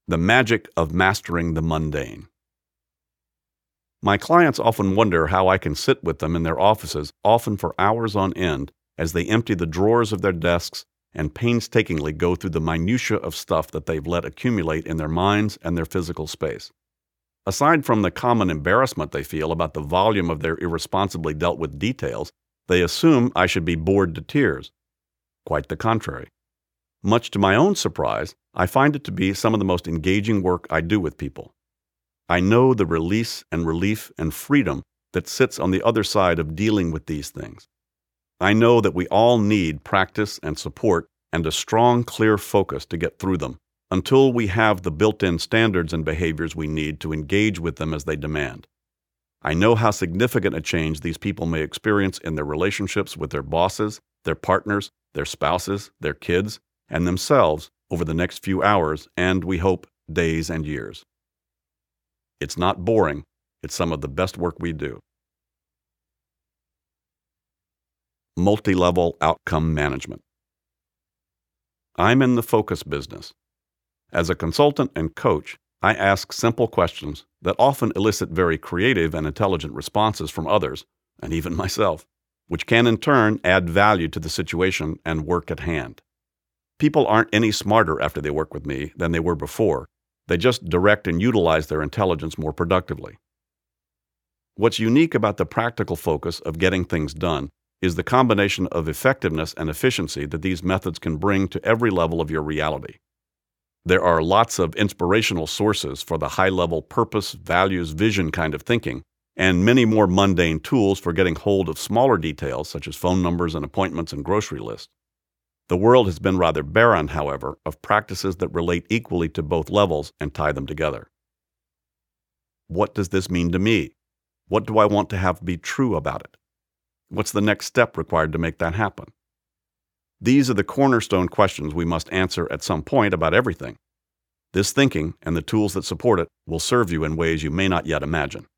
The magic of mastering the mundane. My clients often wonder how I can sit with them in their offices, often for hours on end, as they empty the drawers of their desks and painstakingly go through the minutiae of stuff that they've let accumulate in their minds and their physical space. Aside from the common embarrassment they feel about the volume of their irresponsibly dealt with details, they assume I should be bored to tears. Quite the contrary. Much to my own surprise, I find it to be some of the most engaging work I do with people. I know the release and relief and freedom that sits on the other side of dealing with these things. I know that we all need practice and support and a strong, clear focus to get through them, until we have the built-in standards and behaviors we need to engage with them as they demand. I know how significant a change these people may experience in their relationships with their bosses, their partners, their spouses, their kids, and themselves over the next few hours and, we hope, days and years. It's not boring. It's some of the best work we do. Multi-level outcome management. I'm in the focus business. As a consultant and coach, I ask simple questions that often elicit very creative and intelligent responses from others, and even myself, which can in turn add value to the situation and work at hand. People aren't any smarter after they work with me than they were before. They just direct and utilize their intelligence more productively. What's unique about the practical focus of getting things done is the combination of effectiveness and efficiency that these methods can bring to every level of your reality. There are lots of inspirational sources for the high-level purpose, values, vision kind of thinking, and many more mundane tools for getting hold of smaller details such as phone numbers and appointments and grocery lists. The world has been rather barren, however, of practices that relate equally to both levels and tie them together. What does this mean to me? What do I want to have be true about it? What's the next step required to make that happen? These are the cornerstone questions we must answer at some point about everything. This thinking and the tools that support it will serve you in ways you may not yet imagine.